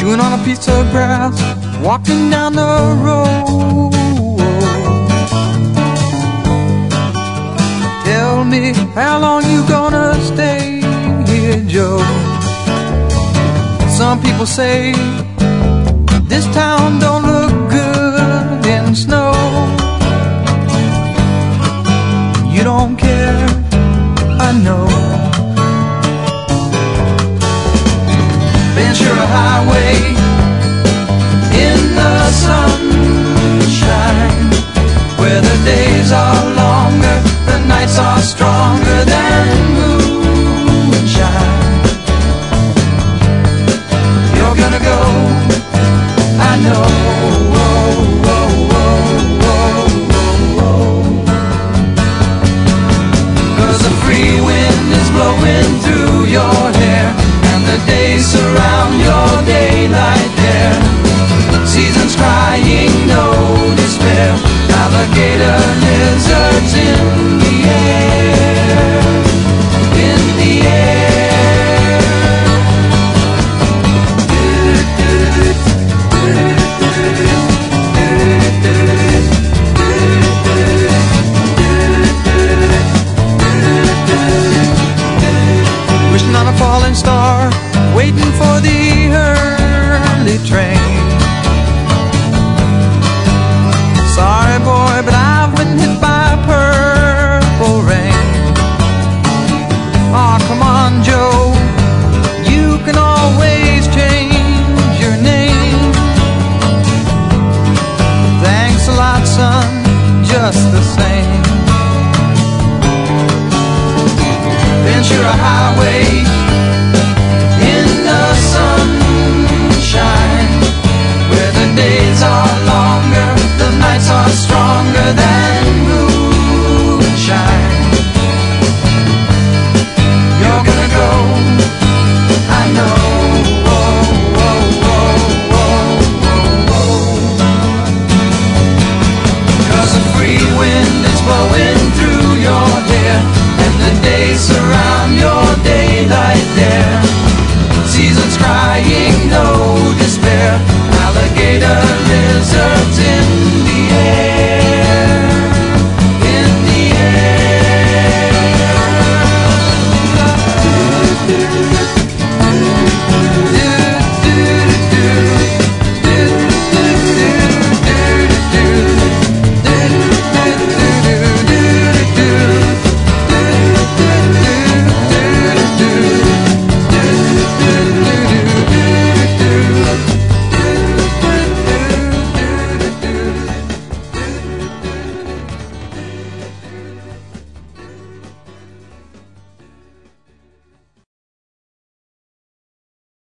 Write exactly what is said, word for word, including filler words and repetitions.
chewing on a piece of grass, walking down the road. Tell me, how long you gonna stay here, Joe? Some people say this town don't look good in snow. You don't care, I know. Ventura Highway in the sunshine, where the days are longer, the nights are stronger than moonshine. You're gonna go, I know. Oh, oh, oh, oh, oh. 'Cause the free wind is blowing through your hair, and the days surround your daylight there. Seasons crying, no despair, alligator lizards in the air, in the air. Wishing on a falling star, waiting for the early train. Sorry boy, but I've been hit by purple rain. Aw, come on Joe, you can always change your name. Thanks a lot son, just the same. Ventura Highway